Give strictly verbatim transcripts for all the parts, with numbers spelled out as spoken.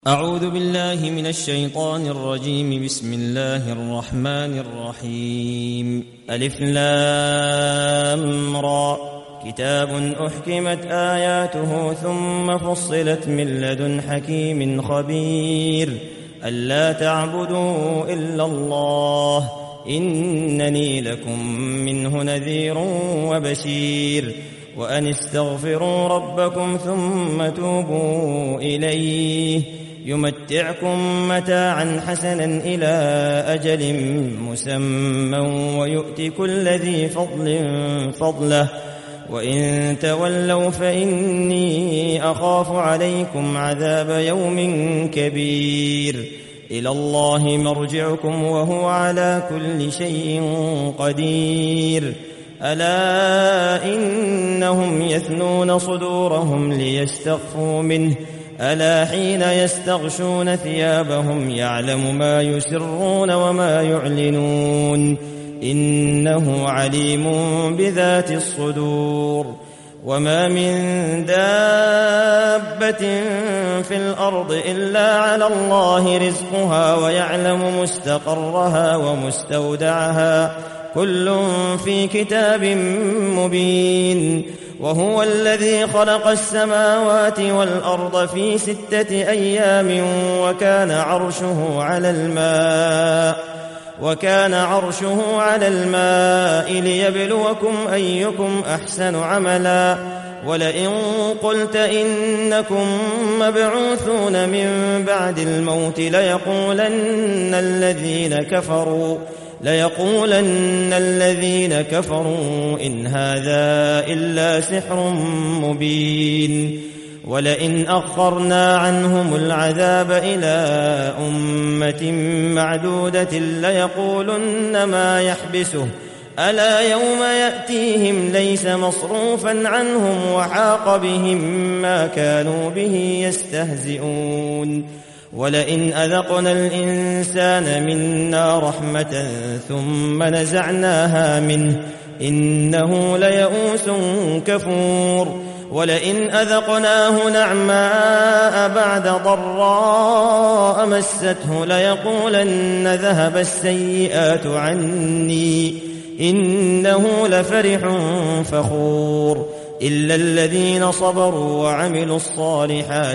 أعوذ بالله من الشيطان الرجيم. بسم الله الرحمن الرحيم. ألف لام را. كتاب أحكمت آياته ثم فصلت من لدن حكيم خبير. ألا تعبدوا إلا الله إنني لكم منه نذير وبشير. وأن استغفروا ربكم ثم توبوا إليه يمتعكم متاعا حسنا إلى أجل مسمى ويؤت كل ذي فضل فضله. وإن تولوا فإني أخاف عليكم عذاب يوم كبير. إلى الله مرجعكم وهو على كل شيء قدير. ألا إنهم يثنون صدورهم ليستخفوا منه ألا حين يستغشون ثيابهم يعلم ما يسرون وما يعلنون إنه عليم بذات الصدور. وما من دابة في الأرض إلا على الله رزقها ويعلم مستقرها ومستودعها كل في كتاب مبين. وهو الذي خلق السماوات والأرض في ستة أيام وكان عرشه على الماء وكان عرشه على الماء ليبلوكم أيكم أحسن عملا. ولئن قلت إنكم مبعوثون من بعد الموت ليقولن الذين كفروا ليقولن الذين كفروا إن هذا إلا سحر مبين. ولئن أخرنا عنهم العذاب إلى أمة معدودة ليقولن ما يحبسه ألا يوم يأتيهم ليس مصروفا عنهم وحاق بهم ما كانوا به يستهزئون. ولئن أذقنا الإنسان منا رحمة ثم نزعناها منه إنه ليئوس كفور. ولئن أذقناه نعماء بعد ضراء مسته ليقولن ذهب السيئات عني إنه لفرح فخور. إلا الذين صبروا وعملوا الصالحات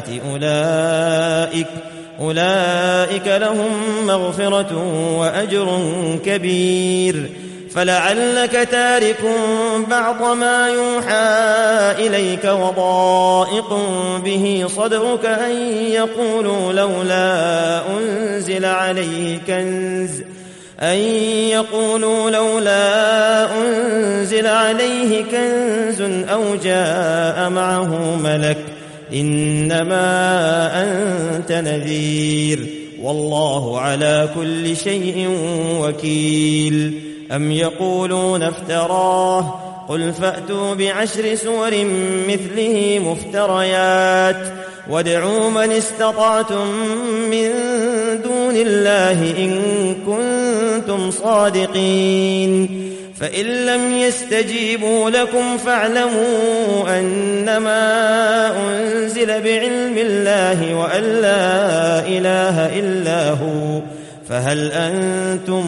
أولئك أولئك لهم مغفرة وأجر كبير. فلعلك تارك بعض ما يوحى إليك وضائق به صدرك أن يقولوا لولا أنزل عليه كنز أن يقولوا لولا أنزل عليه كنز أو جاء معه ملك إنما أنت نذير والله على كل شيء وكيل. أم يقولون افتراه قل فأتوا بعشر سور مثله مفتريات وادعوا من استطعتم من دون الله إن كنتم صادقين. فإن لم يستجيبوا لكم فاعلموا أنما أنزل بعلم الله وأن لا إله إلا هو فهل أنتم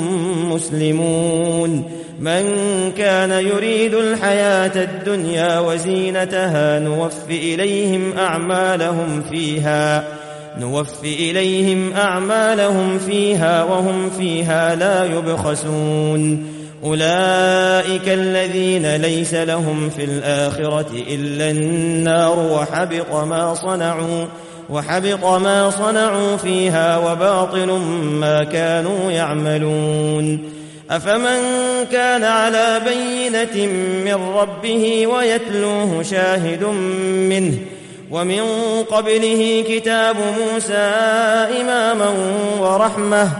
مسلمون. من كان يريد الحياة الدنيا وزينتها نوفي إليهم أعمالهم فيها نوفي إليهم أعمالهم فيها وهم فيها لا يبخسون. أولئك الذين ليس لهم في الآخرة إلا النار وحبط ما صنعوا وحبط ما صنعوا فيها وباطل ما كانوا يعملون. أفمن كان على بينة من ربه ويتلوه شاهد منه ومن قبله كتاب موسى إماما ورحمة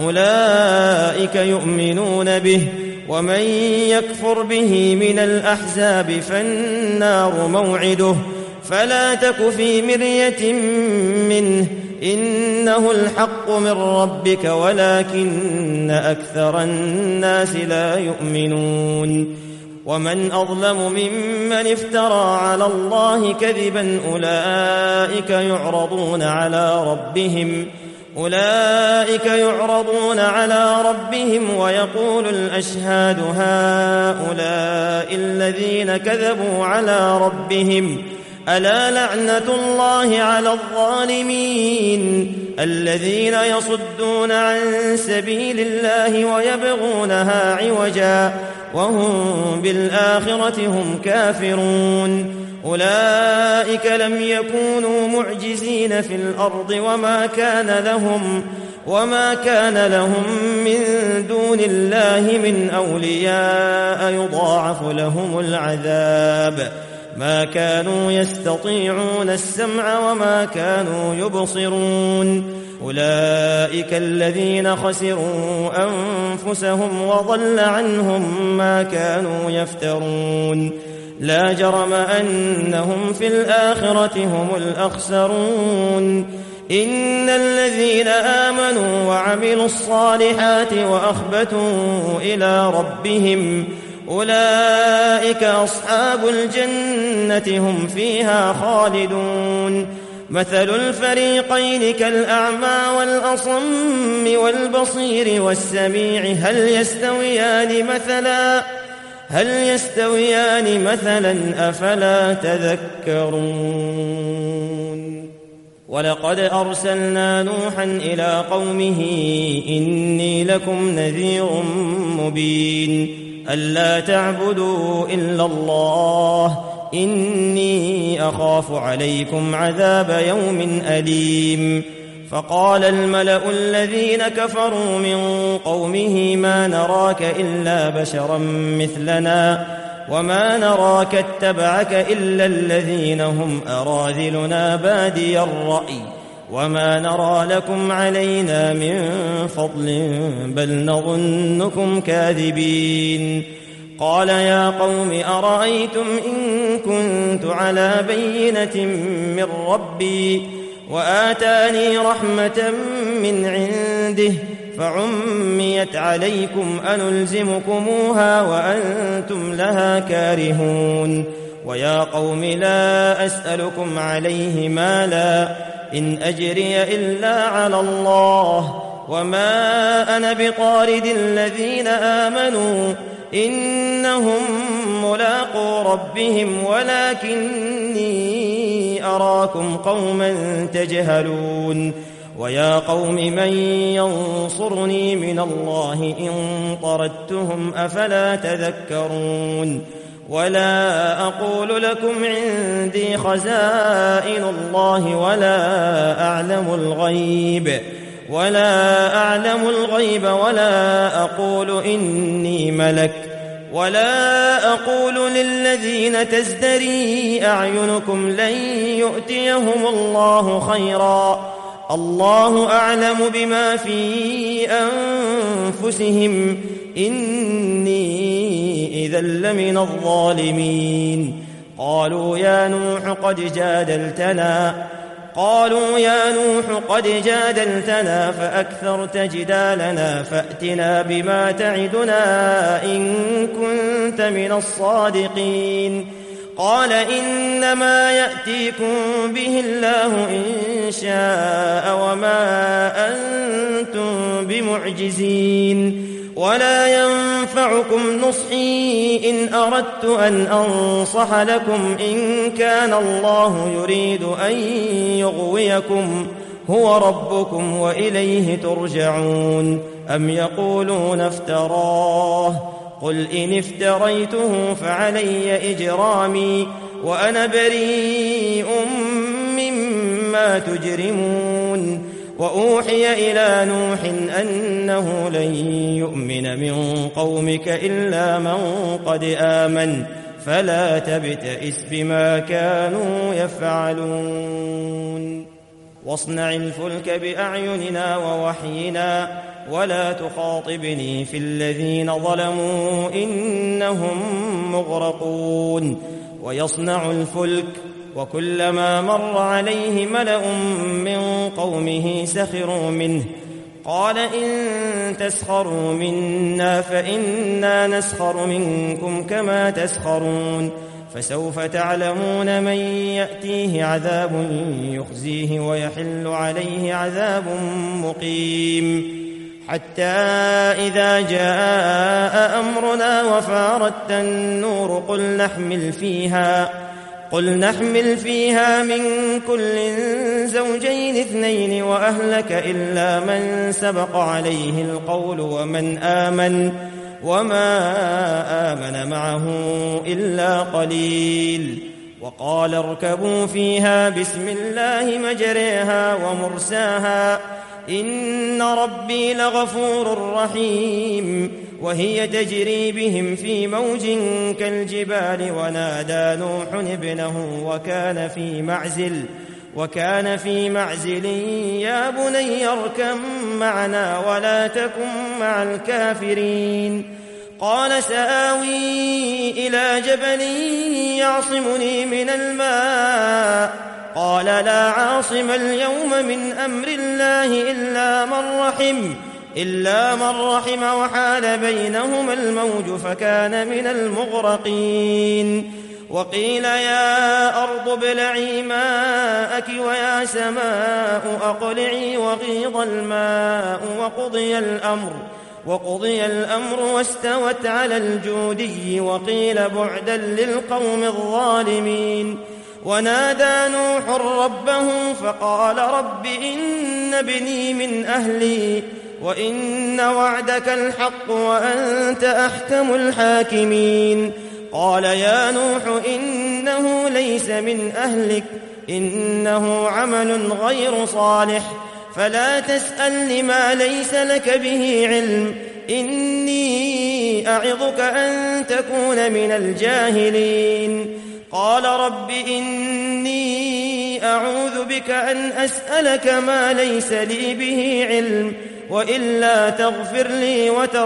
أولئك يؤمنون به. ومن يكفر به من الأحزاب فالنار موعده فلا تك في مرية منه إنه الحق من ربك ولكن أكثر الناس لا يؤمنون. ومن أظلم ممن افترى على الله كذبا أولئك يعرضون على ربهم أولئك يعرضون على ربهم ويقول الأشهاد هؤلاء الذين كذبوا على ربهم ألا لعنة الله على الظالمين الذين يصدون عن سبيل الله ويبغونها عوجا وهم بالآخرة هم كافرون أولئك لم يكونوا معجزين في الأرض وما كان لهم وما كان لهم من دون الله من أولياء يضاعف لهم العذاب ما كانوا يستطيعون السمع وما كانوا يبصرون أولئك الذين خسروا أنفسهم وضل عنهم ما كانوا يفترون لا جرم أنهم في الآخرة هم الأخسرون إن الذين آمنوا وعملوا الصالحات وأخبتوا إلى ربهم أولئك أصحاب الجنة هم فيها خالدون مثل الفريقين كالأعمى والأصم والبصير والسميع هل يستويان مثلا هل يستويان مثلا أفلا تذكرون ولقد أرسلنا نوحا إلى قومه إني لكم نذير مبين ألا تعبدوا إلا الله إني أخاف عليكم عذاب يوم أليم فقال الملأ الذين كفروا من قومه ما نراك إلا بشرا مثلنا وما نراك اتبعك إلا الذين هم أراذلنا بادي الرأي وما نرى لكم علينا من فضل بل نظنكم كاذبين قال يا قوم أرأيتم إن كنت على بينة من ربي وآتاني رحمة من عنده فعميت عليكم أنلزمكموها وأنتم لها كارهون ويا قوم لا أسألكم عليه مالا إن أجري إلا على الله وما أنا بطارد الذين آمنوا إنهم ملاقو ربهم ولكني أراكم قوما تجهلون ويا قوم من ينصرني من الله إن طردتهم أفلا تذكرون ولا أقول لكم عندي خزائن الله ولا أعلم الغيب ولا أعلم الغيب ولا أقول إني ملك ولا أقول للذين تزدري أعينكم لن يؤتيهم الله خيرا الله أعلم بما في أنفسهم إني إذا لمن الظالمين قالوا يا نوح قد جادلتنا قالوا يا نوح قد جادلتنا فأكثرت جدالنا فأتنا بما تعدنا إن كنت من الصادقين قال إنما يأتيكم به الله إن شاء وما أنتم بمعجزين ولا ينفعكم نصحي إن أردت أن أنصح لكم إن كان الله يريد أن يغويكم هو ربكم وإليه ترجعون أم يقولون افتراه قل إن افتريته فعلي إجرامي وأنا بريء مما تجرمون وأوحي إلى نوح أنه لن يؤمن من قومك إلا من قد آمن فلا تبتئس بما كانوا يفعلون واصنع الفلك بأعيننا ووحينا ولا تخاطبني في الذين ظلموا إنهم مغرقون ويصنع الفلك وكلما مر عليه ملأ من قومه سخروا منه قال إن تسخروا منا فإنا نسخر منكم كما تسخرون فسوف تعلمون من يأتيه عذاب يخزيه ويحل عليه عذاب مقيم حتى إذا جاء أمرنا وفارت النور قل نحمل فيها قل نحمل فيها من كل زوجين اثنين وأهلك إلا من سبق عليه القول ومن آمن وما آمن معه إلا قليل وقال اركبوا فيها بسم الله مجريها ومرساها إن ربي لغفور رحيم وهي تجري بهم في موج كالجبال ونادى نوح ابنه وكان في معزل وكان في معزل يا بني اركب معنا ولا تكن مع الكافرين قال سآوي إلى جبل يعصمني من الماء قال لا عاصم اليوم من أمر الله إلا من رحم إلا من رحم وحال بينهما الموج فكان من المغرقين وقيل يا أرض ابلعي ماءك ويا سماء أقلعي وغيض الماء وقضي الأمر وقضي الأمر واستوت على الجودي وقيل بعدا للقوم الظالمين ونادى نوح ربه فقال رب إن ابني من أهلي وإن وعدك الحق وأنت أحكم الحاكمين قال يا نوح إنه ليس من أهلك إنه عمل غير صالح فلا تسأل لما ليس لك به علم إني أعظك أن تكون من الجاهلين قال رب إني أعوذ بك أن أسألك ما ليس لي به علم وإلا تغفر لي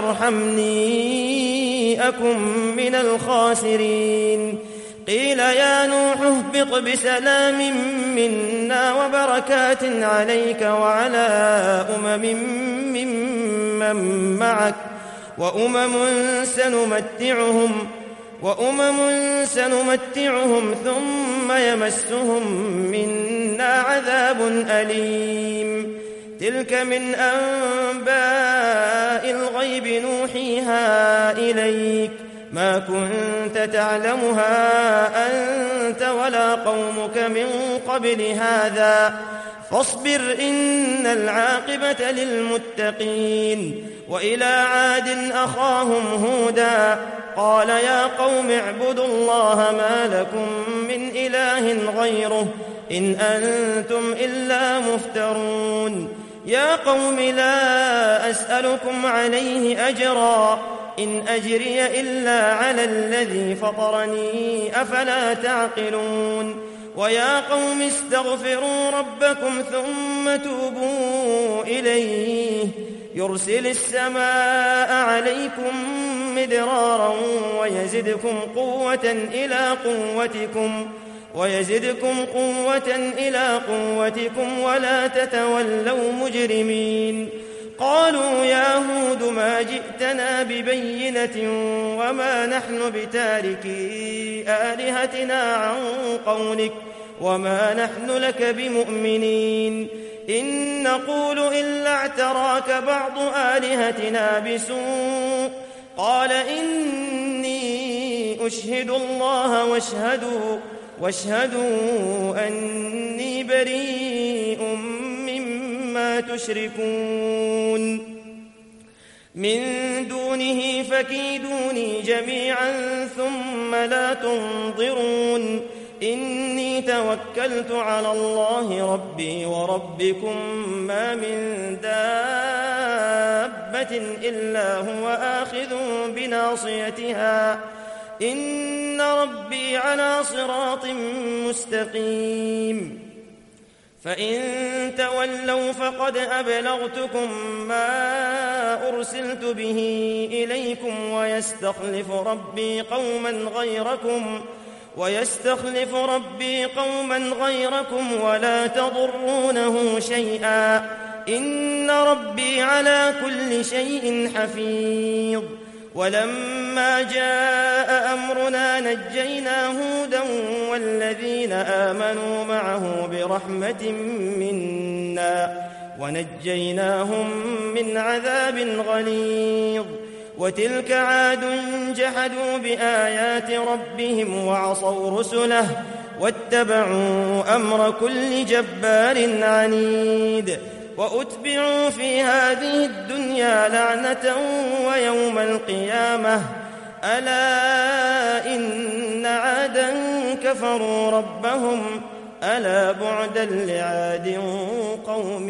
وترحمني أكن من الخاسرين قيل يا نوح اهبط بسلام منا وبركات عليك وعلى أمم ممن معك وأمم سنمتعهم وأمم سنمتعهم ثم يمسهم منا عذاب أليم تلك من أنباء الغيب نوحيها إليك ما كنت تعلمها أنت ولا قومك من قبل هذا فاصبر إن العاقبة للمتقين وإلى عاد أخاهم هودا قال يا قوم اعبدوا الله ما لكم من إله غيره إن أنتم إلا مفترون يا قوم لا أسألكم عليه أجرا إن أجري إلا على الذي فطرني أفلا تعقلون ويا قوم استغفروا ربكم ثم توبوا إليه يرسل السماء عليكم مدرارا ويزدكم قوة إلى قوتكم ويزدكم قوة إلى قوتكم ولا تتولوا مجرمين قالوا يا هود ما جئتنا ببينة وما نحن بتاركي آلهتنا عن قولك وما نحن لك بمؤمنين إن نقول إلا اعتراك بعض آلهتنا بسوء قال إني أشهد الله واشهدوا واشهدوا أني بريء مما تشركون من دونه فكيدوني جميعا ثم لا تنظرون إني توكلت على الله ربي وربكم ما من دابة إلا هو آخذ بناصيتها إن ربي على صراط مستقيم فإن تولوا فقد أبلغتكم ما أرسلت به إليكم ويستخلف ربي قوما غيركم ويستخلف ربي قوما غيركم ولا تضرونه شيئا إن ربي على كل شيء حفيظ. ولما جاء أمرنا نجينا هودا والذين آمنوا معه برحمة منا ونجيناهم من عذاب غليظ. وتلك عاد جحدوا بآيات ربهم وعصوا رسله واتبعوا أمر كل جبار عنيد. وأتبعوا في هذه الدنيا لعنة ويوم القيامة ألا إن عادا كفروا ربهم ألا بعدا لعاد قوم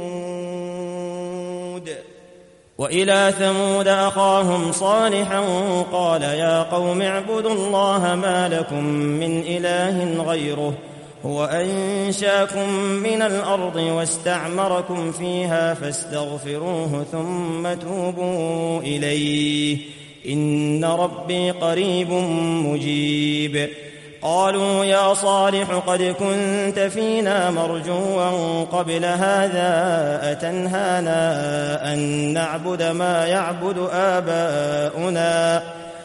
هود. وإلى ثمود أخاهم صالحا قال يا قوم اعبدوا الله ما لكم من إله غيره هو أنشاكم من الأرض واستعمركم فيها فاستغفروه ثم توبوا إليه إن ربي قريب مجيب. قالوا يا صالح قد كنت فينا مرجوا قبل هذا أتنهانا أن نعبد ما يعبد آباؤنا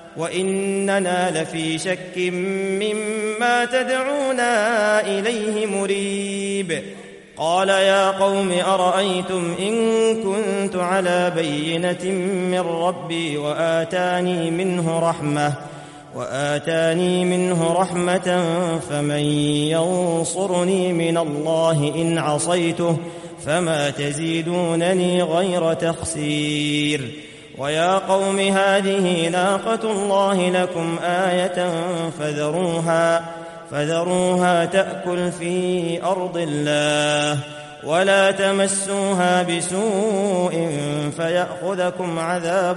وإننا لفي شك مما تدعونا إليه مريب. قال يا قوم أرأيتم إن كنت على بينة من ربي وآتاني منه رحمة وآتاني منه رحمة فمن ينصرني من الله إن عصيته فما تزيدونني غير تخسير. ويا قوم هذه ناقة الله لكم آية فذروها فذروها تأكل في أرض الله ولا تمسوها بسوء فيأخذكم عذاب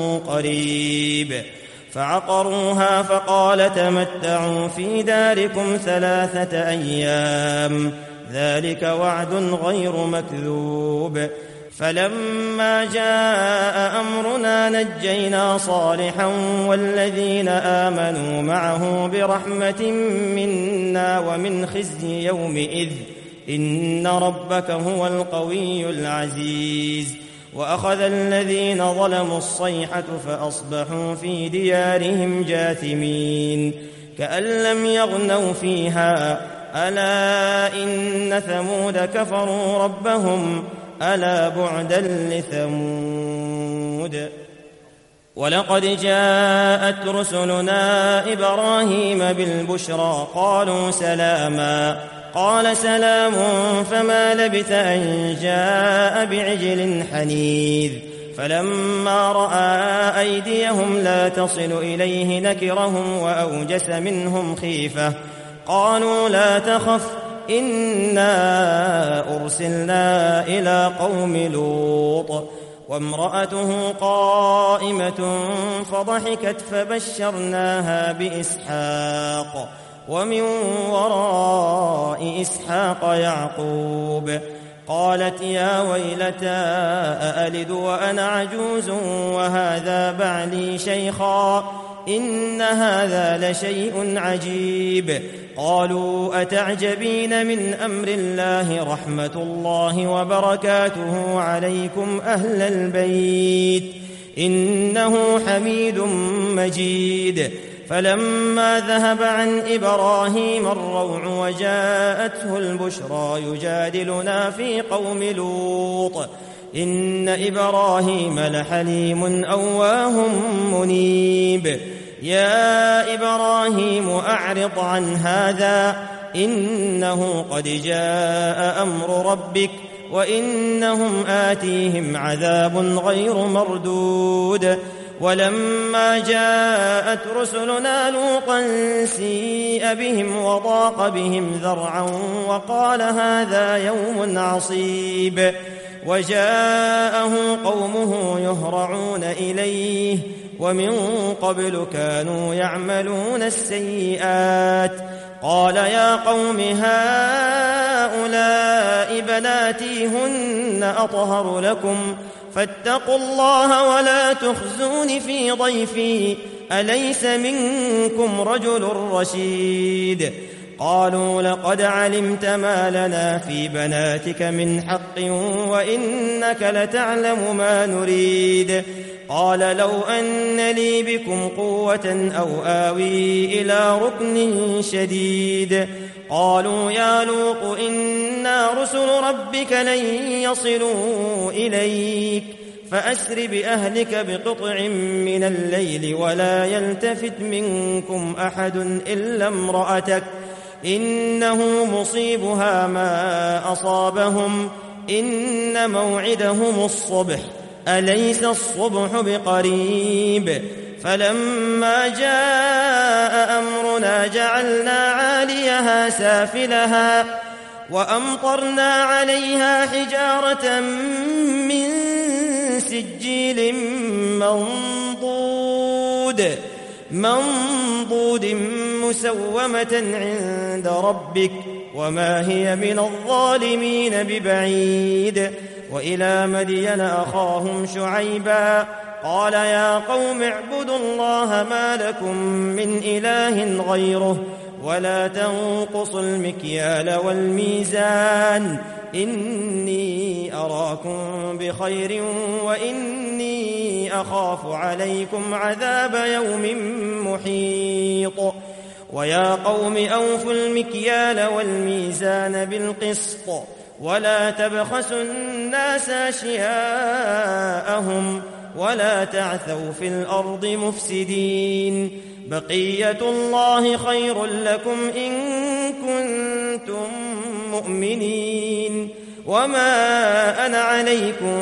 قريب. فعقروها فقال تمتعوا في داركم ثلاثة أيام ذلك وعد غير مكذوب. فلما جاء أمرنا نجينا صالحا والذين آمنوا معه برحمة منا ومن خزي يومئذ إن ربك هو القوي العزيز. وأخذ الذين ظلموا الصيحة فأصبحوا في ديارهم جاثمين كأن لم يغنوا فيها ألا إن ثمود كفروا ربهم ألا بعدا لثمود. ولقد جاءت رسلنا إبراهيم بالبشرى قالوا سلاما قال سلام فما لبث أن جاء بعجل حنيذ. فلما رأى أيديهم لا تصل إليه نكرهم وأوجس منهم خيفة قالوا لا تخف إنا أرسلنا إلى قوم لوط وامرأته قائمة فضحكت فبشرناها بإسحاق ومن وراء إسحاق يعقوب. قالت يا ويلتى أألد وأنا عجوز وهذا بعلي شيخا إن هذا لشيء عجيب. قالوا أتعجبين من أمر الله رحمة الله وبركاته عليكم أهل البيت إنه حميد مجيد. فلما ذهب عن إبراهيم الروع وجاءته البشرى يجادلنا في قوم لوط إن إبراهيم لحليم أواه منيب. يا إبراهيم أعرض عن هذا إنه قد جاء أمر ربك وإنهم آتيهم عذاب غير مردود. ولما جاءت رسلنا لوطا سيء بهم وضاق بهم ذرعا وقال هذا يوم عصيب. وجاءه قومه يهرعون إليه ومن قبل كانوا يعملون السيئات. قال يا قوم هؤلاء بناتي هن أطهر لكم فاتقوا الله ولا تخزون في ضيفي أليس منكم رجل رشيد. قالوا لقد علمت ما لنا في بناتك من حق وإنك لتعلم ما نريد. قال لو أن لي بكم قوة أو آوي إلى ركن شديد. قالوا يا لوط إنا رسل ربك لن يصلوا إليك فأسر بأهلك بقطع من الليل ولا يلتفت منكم أحد إلا امرأتك إنه مصيبها ما أصابهم إن موعدهم الصبح أليس الصبح بقريب. فلما جاء أمرنا جعلنا عاليها سافلها وأمطرنا عليها حجارة من سجيل منضود منضود مسومة عند ربك وما هي من الظالمين ببعيد. وإلى مدين أخاهم شعيبا قال يا قوم اعبدوا الله ما لكم من إله غيره ولا تنقصوا المكيال والميزان إني أراكم بخير وإني أخاف عليكم عذاب يوم محيط. ويا قوم أوفوا المكيال والميزان بالقسط ولا تبخسوا الناس أشياءهم ولا تعثوا في الأرض مفسدين. بقية الله خير لكم إن كنتم مؤمنين وما أنا عليكم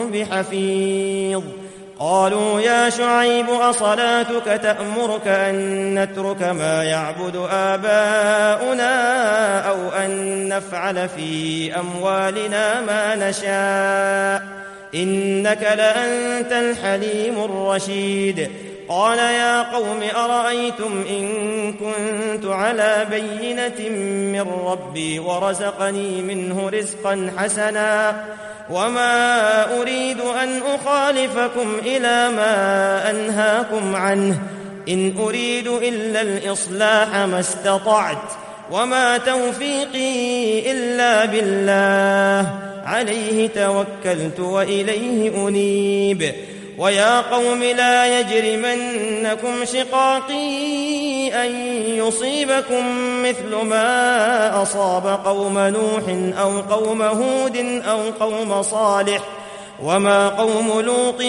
بحفيظ. قالوا يا شعيب أصلاتك تأمرك أن نترك ما يعبد آباؤنا أو أن نفعل في أموالنا ما نشاء إنك لأنت الحليم الرشيد. قال يا قوم أرأيتم إن كنت على بينة من ربي ورزقني منه رزقا حسنا وما أريد أن أخالفكم إلى ما أنهاكم عنه إن أريد إلا الإصلاح ما استطعت وما توفيقي إلا بالله عليه توكلت وإليه أنيب. ويا قوم لا يجرمنكم شقاقي أن يصيبكم مثل ما أصاب قوم نوح أو قوم هود أو قوم صالح وما قوم لوط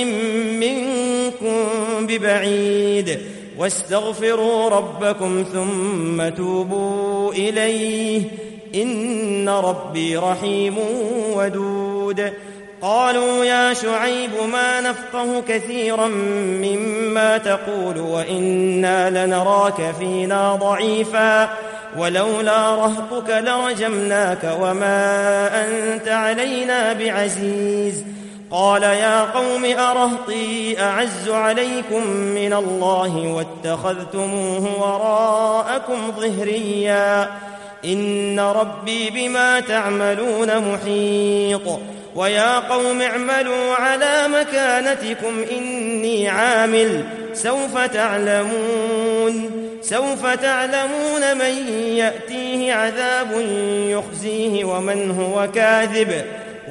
منكم ببعيد. واستغفروا ربكم ثم توبوا إليه إن ربي رحيم ودود. قالوا يا شعيب ما نفقه كثيرا مما تقول وإنا لنراك فينا ضعيفا ولولا رهطك لرجمناك وما أنت علينا بعزيز. قال يا قوم أرهطي أعز عليكم من الله واتخذتموه وراءكم ظهريا إن ربي بما تعملون محيط. ويا قوم اعملوا على مكانتكم إني عامل سوف تعلمون سوف تعلمون من يأتيه عذاب يخزيه ومن هو كاذب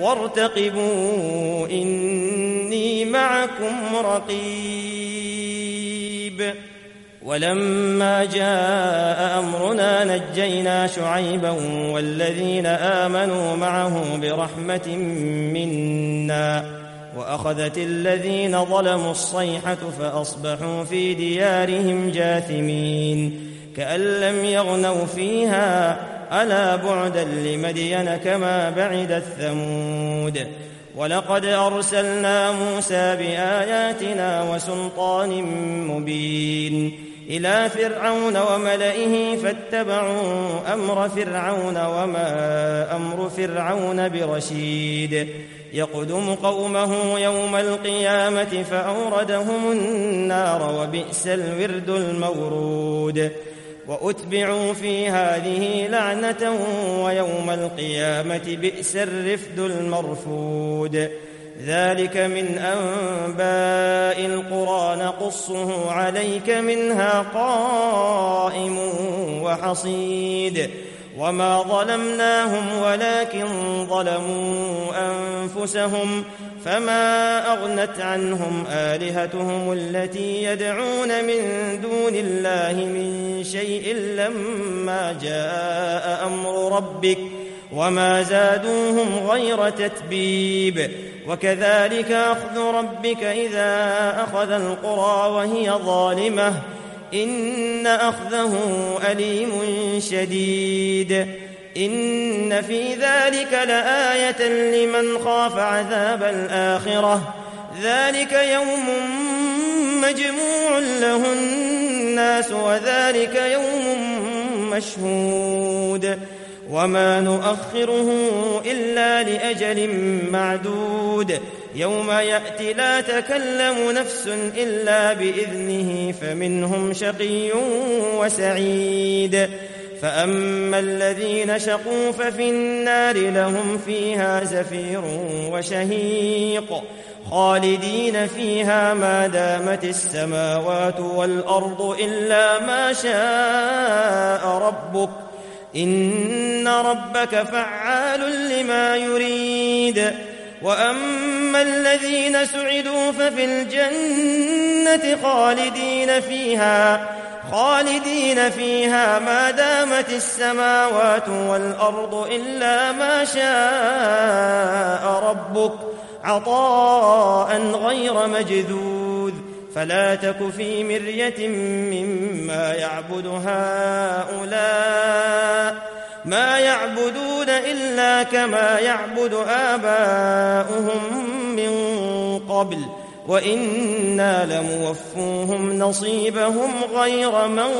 وارتقبوا إني معكم رقيب. ولما جاء أمرنا نجينا شعيبا والذين آمنوا معه برحمة منا وأخذت الذين ظلموا الصيحة فأصبحوا في ديارهم جاثمين كأن لم يغنوا فيها ألا بعدا لمدين كما بعدت ثمود. ولقد أرسلنا موسى بآياتنا وسلطان مبين إلى فرعون وملئه فاتبعوا أمر فرعون وما أمر فرعون برشيد. يقدم قومه يوم القيامة فأوردهم النار وبئس الورد المورود. وأتبعوا في هذه لعنة ويوم القيامة بئس الرفد المرفود. ذلك من أنباء القرى نقصه عليك منها قائم وحصيد وما ظلمناهم ولكن ظلموا أنفسهم فما أغنت عنهم آلهتهم التي يدعون من دون الله من شيء لما جاء أمر ربك وما زادوهم غير تتبيب وكذلك أخذ ربك إذا أخذ القرى وهي ظالمة إن أخذه أليم شديد إن في ذلك لآية لمن خاف عذاب الآخرة ذلك يوم مجموع له الناس وذلك يوم مشهود وما نؤخره إلا لأجل معدود يوم يأتي لا تكلم نفس إلا بإذنه فمنهم شقي وسعيد فأما الذين شقوا ففي النار لهم فيها زفير وشهيق خالدين فيها ما دامت السماوات والأرض إلا ما شاء ربك إن ربك فعال لما يريد وأما الذين سعدوا ففي الجنة خالدين فيها خالدين فيها ما دامت السماوات والأرض إلا ما شاء ربك عطاء غير مجذوذ فلا تك في مرية مما يعبد هؤلاء ما يعبدون إلا كما يعبد آباؤهم من قبل وإنا لموفوهم نصيبهم غير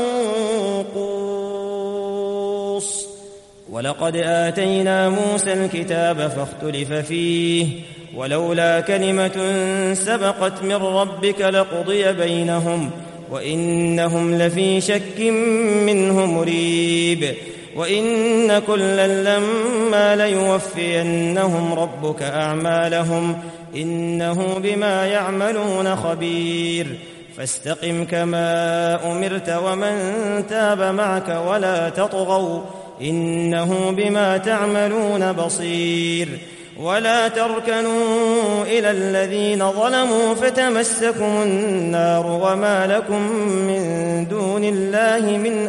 منقوص ولقد آتينا موسى الكتاب فاختلف فيه ولولا كلمة سبقت من ربك لقضي بينهم وإنهم لفي شك منه مريب وإن كلا لما ليوفينهم ربك أعمالهم إنه بما يعملون خبير فاستقم كما أمرت ومن تاب معك ولا تطغوا إنه بما تعملون بصير ولا تركنوا إلى الذين ظلموا فتمسكم النار وما لكم من دون الله من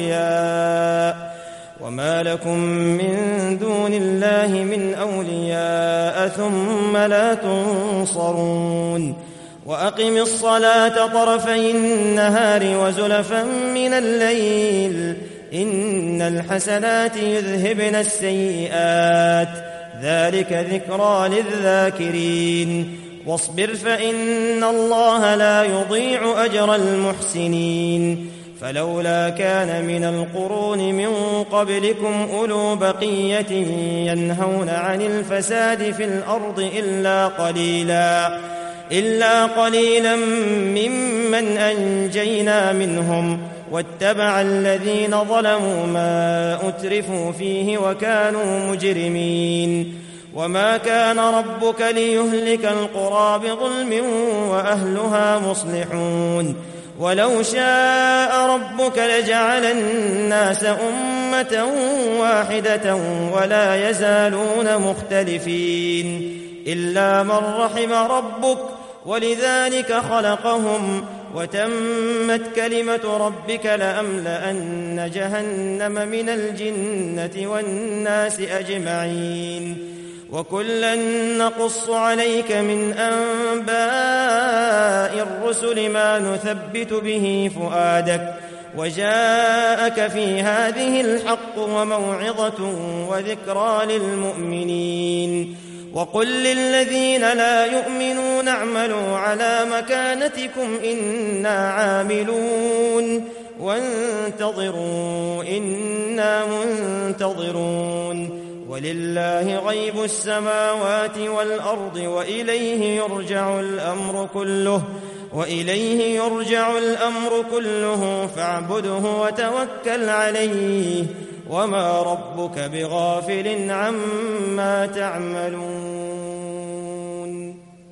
أولياء وما لكم من دون الله من أولياء ثم لا تنصرون وأقم الصلاة طرفي النهار وزلفا من الليل إن الحسنات يذهبن السيئات ذلك ذكرى للذاكرين واصبر فإن الله لا يضيع أجر المحسنين فلولا كان من القرون من قبلكم أولو بقية ينهون عن الفساد في الأرض إلا قليلا إلا قليلا ممن أنجينا منهم واتبع الذين ظلموا ما أترفوا فيه وكانوا مجرمين وما كان ربك ليهلك القرى بظلم وأهلها مصلحون ولو شاء ربك لجعل الناس أمة واحدة ولا يزالون مختلفين إلا من رحم ربك ولذلك خلقهم وتمت كلمة ربك لأملأن جهنم من الجنة والناس أجمعين وكلا نقص عليك من أنباء الرسل ما نثبت به فؤادك وجاءك في هذه الحق وموعظة وذكرى للمؤمنين وقل للذين لا يؤمنون اعملوا على مكانتكم إنا عاملون وانتظروا إنا منتظرون ولله غيب السماوات والأرض وإليه يرجع الأمر كله وإليه يرجع الأمر كله فاعبده وتوكل عليه وما ربك بغافل عما تعملون